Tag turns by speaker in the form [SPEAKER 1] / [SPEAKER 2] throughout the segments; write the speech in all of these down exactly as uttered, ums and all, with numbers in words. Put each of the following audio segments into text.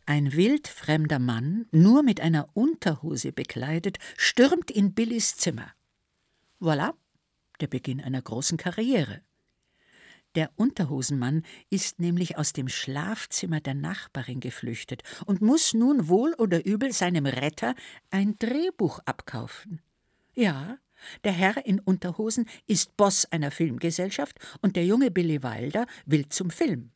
[SPEAKER 1] Ein wildfremder Mann, nur mit einer Unterhose bekleidet, stürmt in Billys Zimmer. Voilà, der Beginn einer großen Karriere. Der Unterhosenmann ist nämlich aus dem Schlafzimmer der Nachbarin geflüchtet und muss nun wohl oder übel seinem Retter ein Drehbuch abkaufen. Ja, der Herr in Unterhosen ist Boss einer Filmgesellschaft und der junge Billy Wilder will zum Film.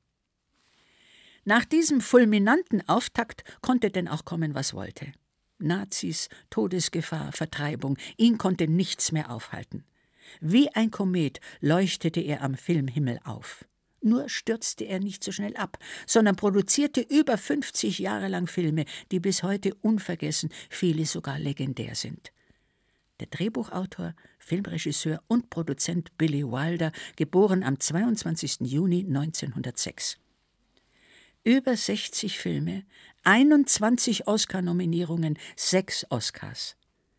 [SPEAKER 1] Nach diesem fulminanten Auftakt konnte denn auch kommen, was wollte. Nazis, Todesgefahr, Vertreibung, ihn konnte nichts mehr aufhalten. Wie ein Komet leuchtete er am Filmhimmel auf. Nur stürzte er nicht so schnell ab, sondern produzierte über fünfzig Jahre lang Filme, die bis heute unvergessen, viele sogar legendär sind. Der Drehbuchautor, Filmregisseur und Produzent Billy Wilder, geboren am zweiundzwanzigsten Juni neunzehnhundertsechs. Über sechzig Filme, einundzwanzig Oscar-Nominierungen, sechs Oscars.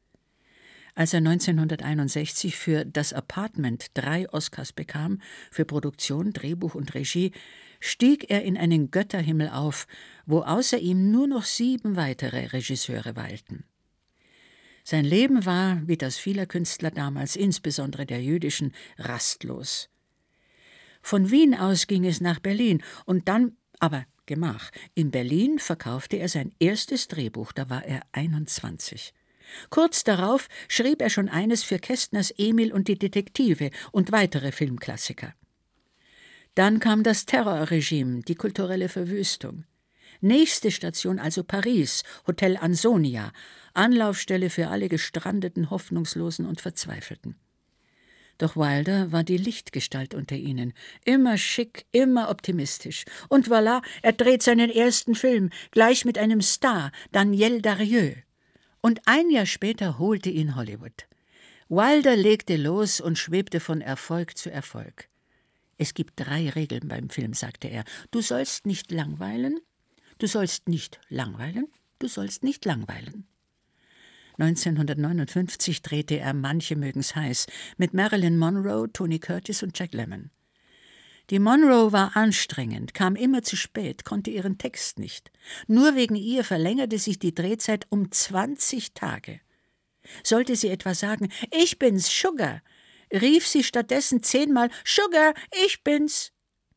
[SPEAKER 1] Als er neunzehnhunderteinundsechzig für Das Apartment drei Oscars bekam, für Produktion, Drehbuch und Regie, stieg er in einen Götterhimmel auf, wo außer ihm nur noch sieben weitere Regisseure weilten. Sein Leben war, wie das vieler Künstler damals, insbesondere der jüdischen, rastlos. Von Wien aus ging es nach Berlin und dann, aber Gemach, in Berlin verkaufte er sein erstes Drehbuch, da war er einundzwanzig. Kurz darauf schrieb er schon eines für Kästners Emil und die Detektive und weitere Filmklassiker. Dann kam das Terrorregime, die kulturelle Verwüstung. Nächste Station also Paris, Hotel Ansonia, Anlaufstelle für alle Gestrandeten, Hoffnungslosen und Verzweifelten. Doch Wilder war die Lichtgestalt unter ihnen, immer schick, immer optimistisch. Und voilà, er dreht seinen ersten Film, gleich mit einem Star, Daniel Darieux. Und ein Jahr später holte ihn Hollywood. Wilder legte los und schwebte von Erfolg zu Erfolg. Es gibt drei Regeln beim Film, sagte er. Du sollst nicht langweilen, du sollst nicht langweilen, du sollst nicht langweilen. neunzehnhundertneunundfünfzig drehte er Manche mögen's heiß mit Marilyn Monroe, Tony Curtis und Jack Lemmon. Die Monroe war anstrengend, kam immer zu spät, konnte ihren Text nicht. Nur wegen ihr verlängerte sich die Drehzeit um zwanzig Tage. Sollte sie etwa sagen, »Ich bin's, Sugar«, rief sie stattdessen zehnmal, »Sugar, ich bin's«.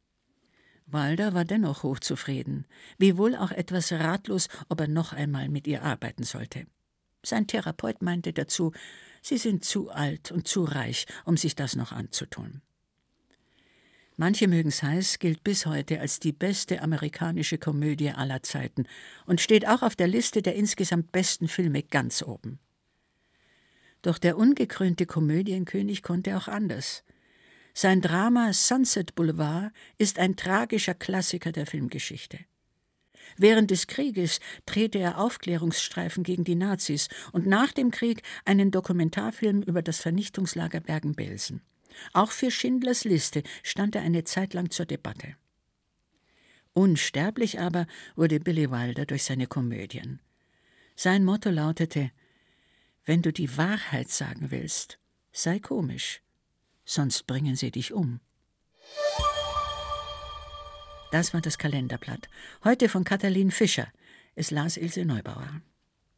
[SPEAKER 1] Wilder war dennoch hochzufrieden, wiewohl auch etwas ratlos, ob er noch einmal mit ihr arbeiten sollte. Sein Therapeut meinte dazu, sie sind zu alt und zu reich, um sich das noch anzutun. Manche mögen's heiß gilt bis heute als die beste amerikanische Komödie aller Zeiten und steht auch auf der Liste der insgesamt besten Filme ganz oben. Doch der ungekrönte Komödienkönig konnte auch anders. Sein Drama Sunset Boulevard ist ein tragischer Klassiker der Filmgeschichte. Während des Krieges drehte er Aufklärungsstreifen gegen die Nazis und nach dem Krieg einen Dokumentarfilm über das Vernichtungslager Bergen-Belsen. Auch für Schindlers Liste stand er eine Zeit lang zur Debatte. Unsterblich aber wurde Billy Wilder durch seine Komödien. Sein Motto lautete: Wenn du die Wahrheit sagen willst, sei komisch, sonst bringen sie dich um. Das war das Kalenderblatt. Heute von Katalin Fischer. Es las Ilse Neubauer.